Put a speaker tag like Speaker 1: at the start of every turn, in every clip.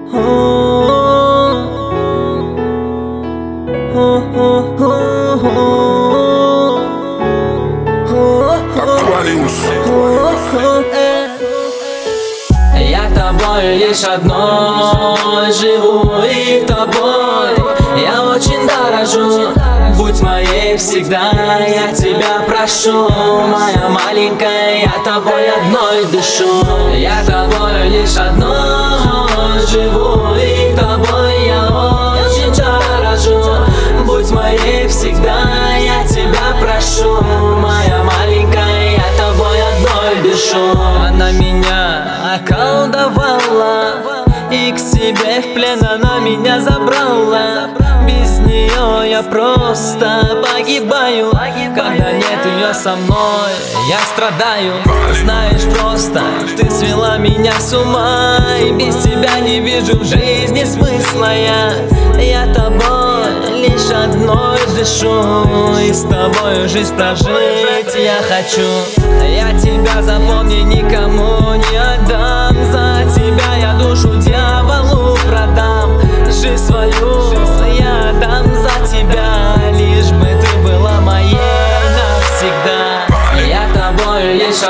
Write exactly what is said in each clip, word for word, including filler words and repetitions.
Speaker 1: Я тобой лишь одной живу, и тобой я очень дорожу. Будь моей всегда, я тебя прошу, моя маленькая, я тобой одной дышу. Я тобой лишь одной живу, и тобой я очень дорожу. Будь моей всегда, я тебя прошу, моя маленькая, я тобой одной дышу. Она меня околдовала, и к себе в плен она меня забрала. Без нее я просто погибаю. Когда нет ее со мной, я страдаю. Знаешь, просто ты свела меня с ума, и без тебя не вижу в жизни смысла. Я, я тобой лишь одной дышу, и с тобой жизнь прожить я хочу. Я тебя, запомни, никому не отдам. За тебя я душу дьяволу продам. Жизнь свою я дам за тебя, лишь бы ты была моей навсегда. Я тобой лишь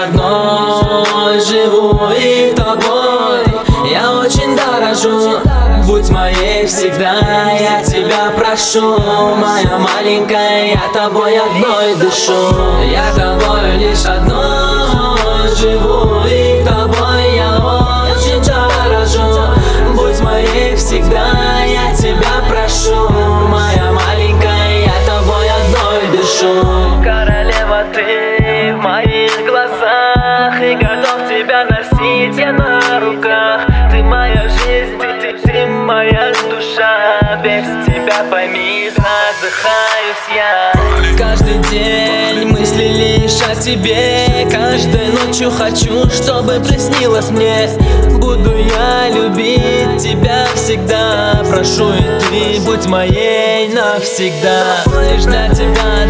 Speaker 1: одной живу, и тобой я очень дорожу. Будь моей всегда, я тебя прошу, моя маленькая, я тобой одной дышу. Я тобой лишь одной живу, и тобой я очень дорожу. Будь моей всегда, я тебя прошу, моя маленькая, я тобой одной дышу.
Speaker 2: Королева, ты в моих глазах, и готов тебя носить я на руках. Ты моя жизнь, ты, ты, ты моя душа. Без тебя, пойми, задыхаюсь я.
Speaker 1: Каждый день мысли лишь о тебе, каждой ночью хочу, чтобы приснилось мне. Буду я любить тебя всегда, прошу, и ты будь моей навсегда. Лишь для тебя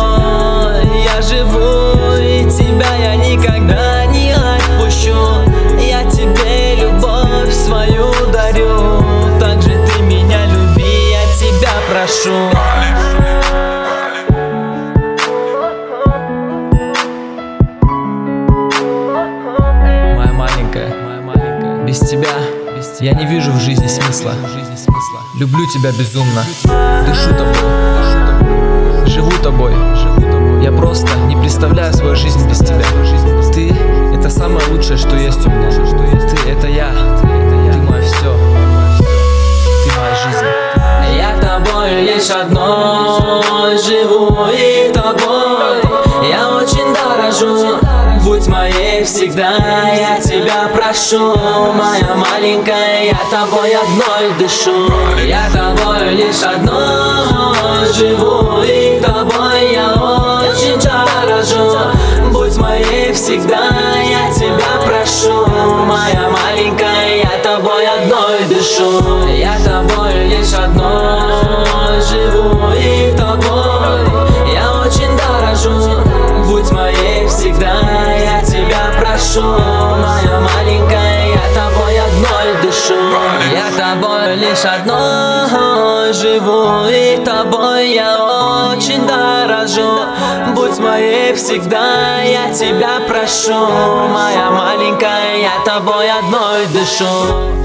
Speaker 1: одной я живу, и тебя я никогда не отпущу. Я тебе любовь свою дарю, так же ты меня люби, я тебя прошу. Моя маленькая, без тебя я не вижу в жизни смысла. Люблю тебя безумно, дышу тобой, живу тобой. Я просто не представляю свою жизнь без тебя. Ты — это самое лучшее, что есть у меня. Ты — это я, ты мое все, ты моя жизнь. Я тобой лишь одной живу, и тобой я очень дорожу. Будь моей всегда, я тебя прошу, моя маленькая, я тобой одной дышу. Я тобой лишь одной живу, и тобой я очень дорожу. Будь моей всегда, я тебя прошу, моя маленькая, я тобой одной дышу. Я тобой лишь одной живу, и тобой я очень дорожу. Будь моей всегда, я тебя прошу, моя маленькая, я тобой одной дышу. Я тобой лишь одной живу, и тобой я очень дорожу. Будь моей всегда, я тебя прошу, моя маленькая, я тобой одной дышу.